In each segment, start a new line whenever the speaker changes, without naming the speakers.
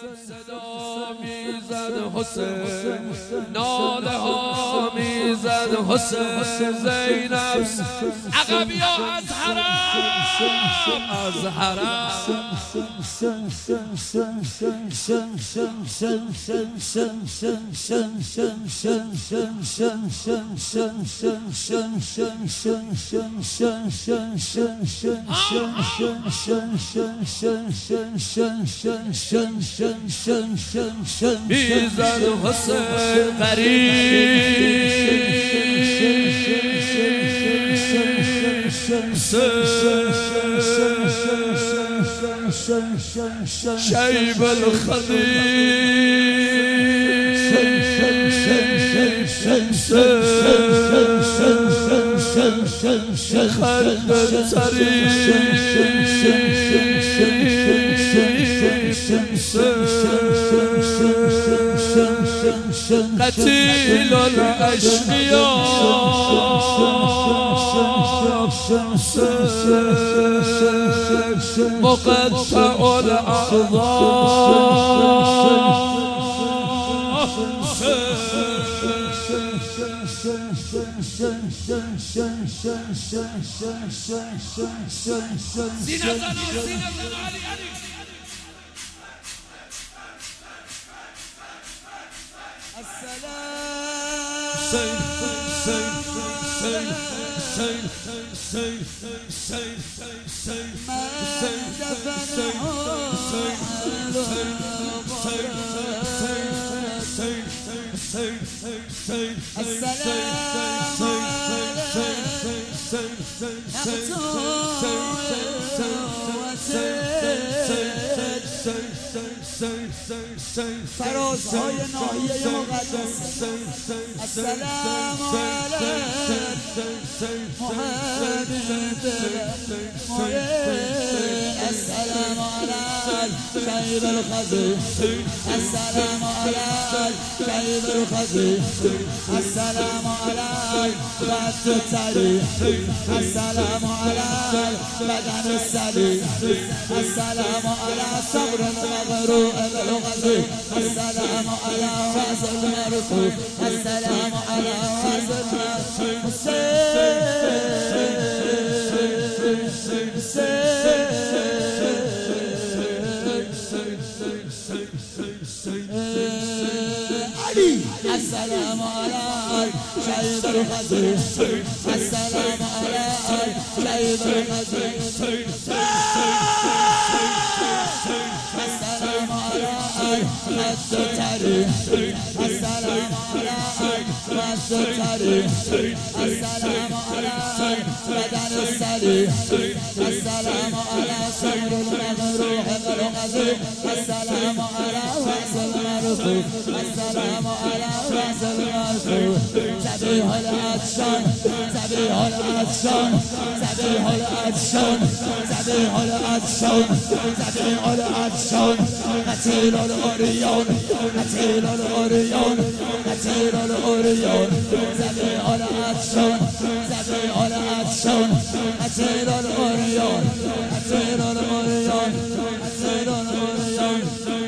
صدا میزد حسین، ناله ها میزد حسین. زینب عقب یا از حرم، از حرم. میزد حسین شیب قتيل الأشقياء، مقطع الأعضاء.
فرازهای ناحیه مقدس. السلام علیک محمد السلام علیک شیب الخزی، السلام علیک شیب الخزی، السلام علیک قد التری، السلام علیک بدن السلی، السلام علیک صبر المغروء بالغزی، السلام علیک رأس المرفوع، السلام علیک رأس السلام عليك شيب الخزي، السلام عليك شيب الخزي، السلام عليك قد التاريخ، السلام عليك قد التاريخ، السلام عليك بدن السليم، السلام على صبر المغروح بالغزي، السلام على رأس المرفوع، السلام على رأس المرفوع. سبيح العطشان، سبيح العطشان، سبيح العطشان، سبيح العطشان، سبيح العطشان. قتيل الأوريون، قتيل الأوريون، قتيل الأوريون. سبيح العطشان، سبيح العطشان، قتيل الأوريون، قتيل الأوريون، قتيل الأوريون.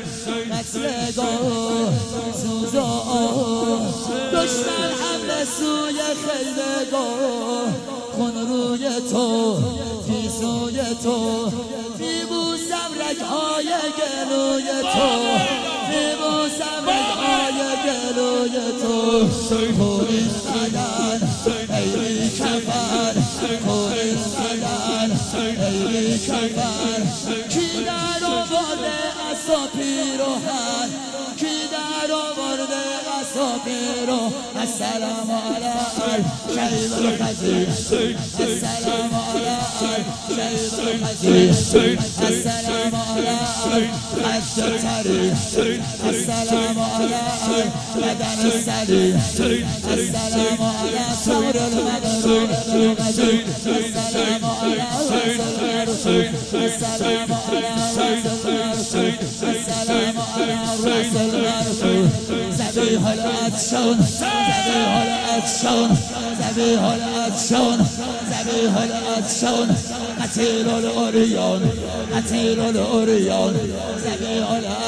قتلگاه سوزان دشمن حمله سوی خیمگاه، خون روی تو بی سوی تو، میبوسم رگهای گلوی تو، میبوسم رگهای گلوی تو. خونی بدن ای بی کفن، خونی بدن ای بی کفن. کی در آورده عصا پیراهن، کی در آورده عصا پیراهن. السلام علیک شیب الخزی، السلام علیک شیب الخزی، السلام علیک قد التری، السلام علیک بدن السلی، السلام علیک صبر المغروب بالغزی، السلام علیک رأس المرفوع، السلام علیک رأس المرفوع، السلام علیک رأس المرفوع. سبیح العطشان، سبیح العطشان، سبیح العطشان، سبیح العطشان. قتيل الأوريون، قتيل الأوريون. سبيح العطشان.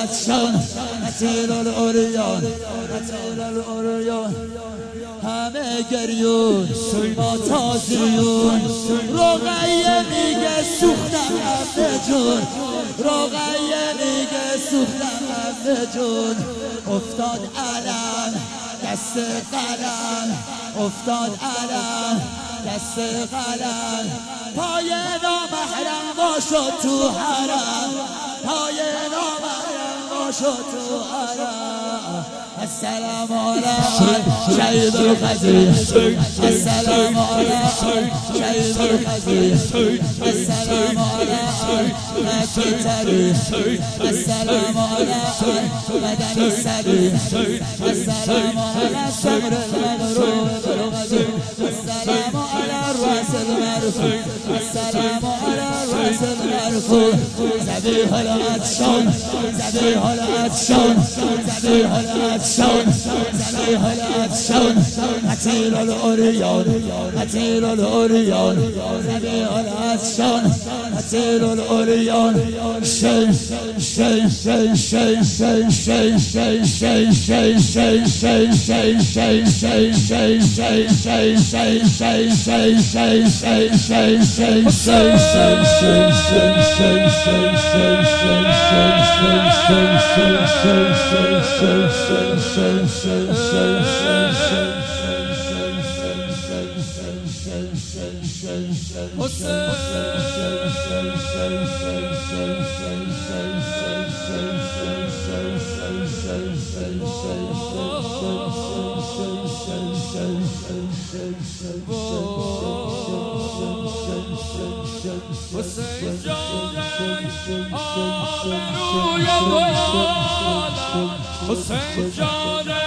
العطشان قتیل الاریان قتیل الاریان همه گریون با تازیون رقیه میگه سوختم همه جون رقیه میگه سوختم همه جون افتاد علم دست قلم افتاد علم دست قلم پای نامحرم باشد تو حرم پای نامحرم باشد تو حرم السلام علیکم شهید القضیه السلام علیکم شهید القضیه السلام علیکم مکی تاریخ السلام علیکم مدنی صدیق السلام علیکم صبر المغروب بالغزو السلام علی رأس المرفوع السلام علی رأس المرفوع ذبیح العطشان ذبیح العطشان ذبیح العطشان ذبیح العطشان قتیل الاریان قتیل الاریان ذبیح العطشان قتیل الاریان شی شی شی شی شی شی شی شی شی شی شی شی شی شی شی شی شی
حسین جان آبروی بالا حسین جان